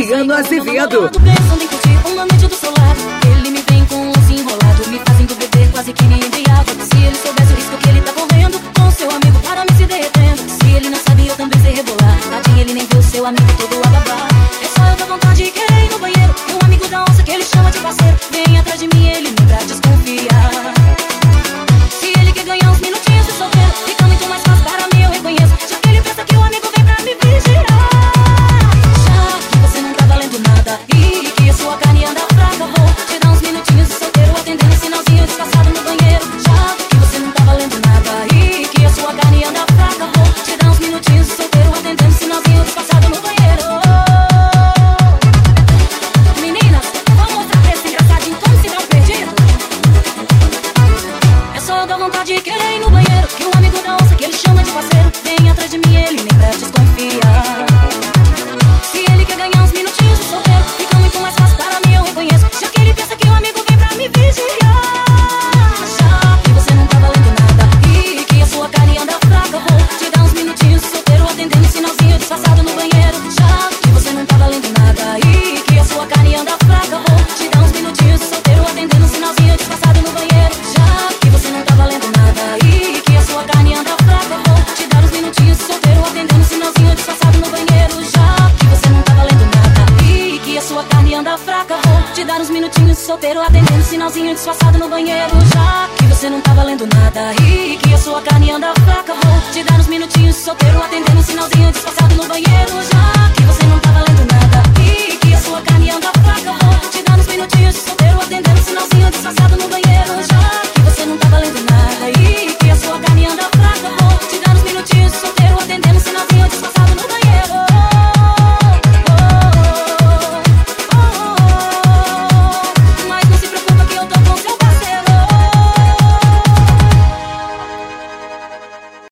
Adriano Azevedo. Pensando em curtir uma noite do seu lado. Ele me vem com um lance enrolado, me fazendo beber quase que nem embriagado. Se ele soubesse o risco que ele tá correndo com seu amigo para me se derretendo. Se ele não sabia, eu também sei rebolar. Tadinho, ele nem viu seu amigo todo a babar. É só eu dar vontade de querer ir no banheiro. Meu amigo da onça que ele chama de parceiro vem atrás de mim, ele nem pra desconfiar. Se ele quer ganhar uns minutinhos de solteiro, fica muito mais fácil para mim, eu reconheço. Já que ele pensa que o amigo vem pra me vigiar. Já que você não tá valendo nada e que a sua carne anda fraca, vou te dar uns minutinhos de solteiro, atendendo um sinalzinho disfarçado no banheiro. Já que você não tá valendo nada e que a sua carne anda fraca, vou te dar uns minutinhos de solteiro, atendendo um sinalzinho disfarçado no banheiro. Meninas, vamos mostrar pra esse engraçadinho como se dá um perdido. É só eu dar vontade de querer ir no banheiro, que o amigo da onça que ele chama de parceiro vem atrás de mim, ele nem pra desconfiar. Se ele quer ganhar uns minutinhos de solteiro, fica muito mais fácil para mim, eu reconheço. Já que ele pensa que o amigo vem pra me vigiar. Já que você não tá valendo nada e que a sua carne anda fraca, vou te dar uns minutinhos de solteiro, atendendo um sinalzinho disfarçado no banheiro. Já que você não tá valendo nada e que a sua carne anda fraca, vou te dar uns minutinhos de solteiro, atendendo um sinalzinho disfarçado no banheiro. Já que você não tá valendo nada e que a sua carne anda fraca, vou te dar uns minutinhos de solteiro, atendendo um sinalzinho disfarçado no banheiro. Já que você não tá valendo nada e que a sua carne anda fraca, vou te dar uns minutinhos de solteiro, atendendo um sinalzinho disfarçado no banheiro. Já que você não tá valendo nada e que a sua carne anda fraca, vou te dar uns minutinhos de solteiro, atendendo um sinalzinho disfarçado no banheiro.